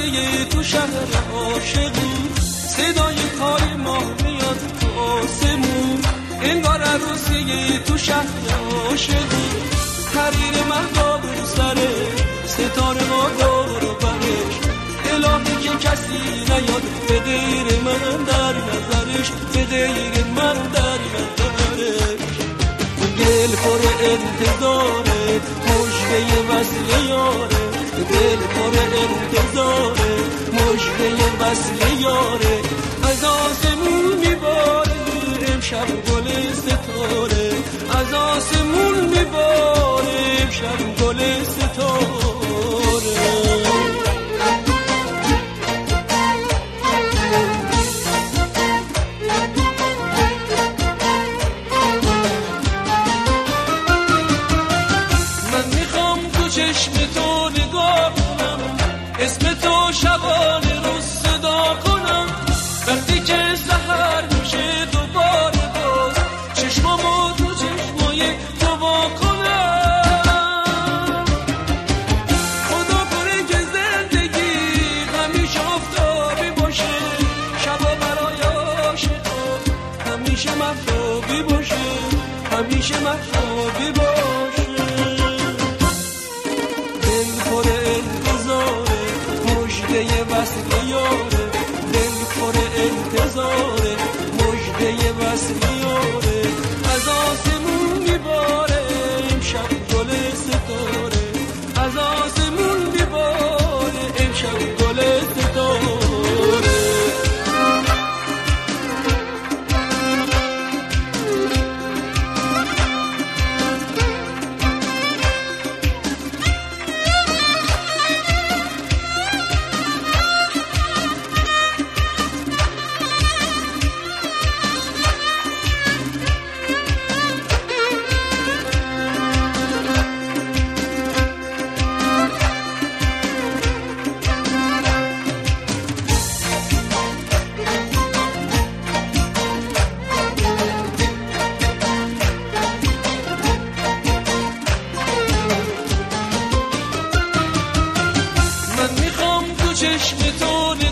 عروسی تو شهر عاشقی، صدای پای ماه میاد تو آسمون، انگار عروسی تو شهر عاشقی. حریر مردا بر سره، ستاره ما دور و برش، الهی که کسی نیاد به غیر من در نظرش، به غیر من در نظرش. دل پر انتظاره، مژده وصل یاره، دل پر انتظاره، مژده وصل یاره. از آسمون میباره امشب گل ستاره، از آسمون میباره امشب گل ستاره. چشم تو نگاه کنم، اسم تو شبانه رو صدا کنم، وقتی که سحر میشه دوباره باز چشمامو تو چشمای تو وا کنم. خدا کنه که زندگی همیشه آفتابی باشه، شبا برای عاشقا همیشه مهتابی باشه، همیشه مهتابی باشه. وصل یاره، دل پر انتظاره، مژده وصل یاره. از آسمون میباره امشب گل ستاره، از آسمون میباره امشب گل ستاره. چشم تو